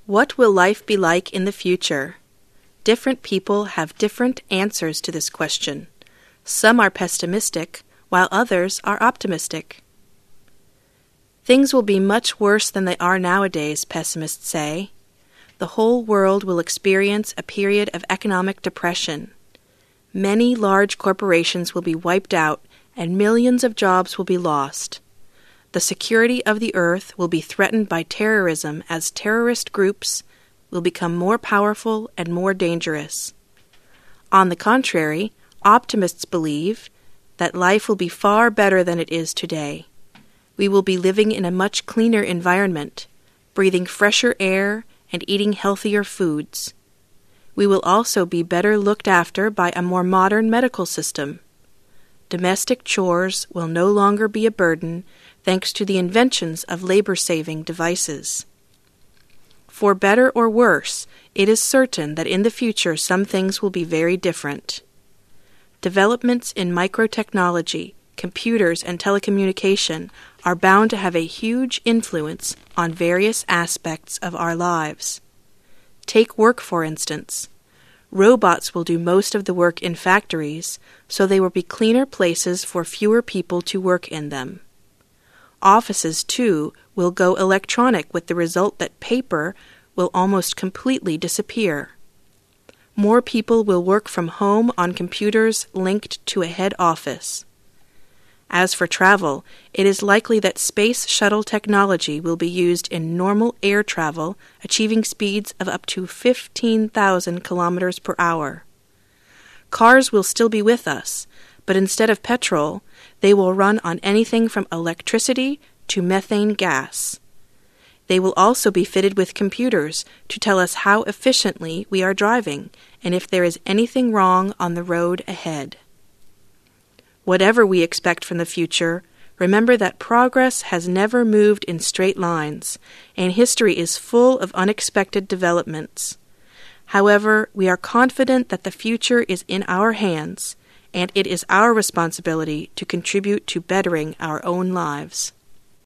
What will life be like in the future? Different people have different answers to this question. Some are pessimistic, while others are optimistic. Things will be much worse than they are nowadays, pessimists say. The whole world will experience a period of economic depression. Many large corporations will be wiped out, and millions of jobs will be lost. The security of the earth will be threatened by terrorism as terrorist groups will become more powerful and more dangerous. On the contrary, optimists believe that life will be far better than it is today. We will be living in a much cleaner environment, breathing fresher air and eating healthier foods. We will also be better looked after by a more modern medical system. Domestic chores will no longer be a burden thanks to the inventions of labor-saving devices. For better or worse, it is certain that in the future some things will be very different. Developments in microtechnology, computers, and telecommunication are bound to have a huge influence on various aspects of our lives. Take work, for instance. Robots will do most of the work in factories, so they will be cleaner places for fewer people to work in them. Offices, too, will go electronic with the result that paper will almost completely disappear. More people will work from home on computers linked to a head office. As for travel, it is likely that space shuttle technology will be used in normal air travel, achieving speeds of up to 15,000 kilometers per hour. Cars will still be with us, but instead of petrol, they will run on anything from electricity to methane gas. They will also be fitted with computers to tell us how efficiently we are driving and if there is anything wrong on the road ahead. Whatever we expect from the future, remember that progress has never moved in straight lines, and history is full of unexpected developments. However, we are confident that the future is in our hands, and it is our responsibility to contribute to bettering our own lives.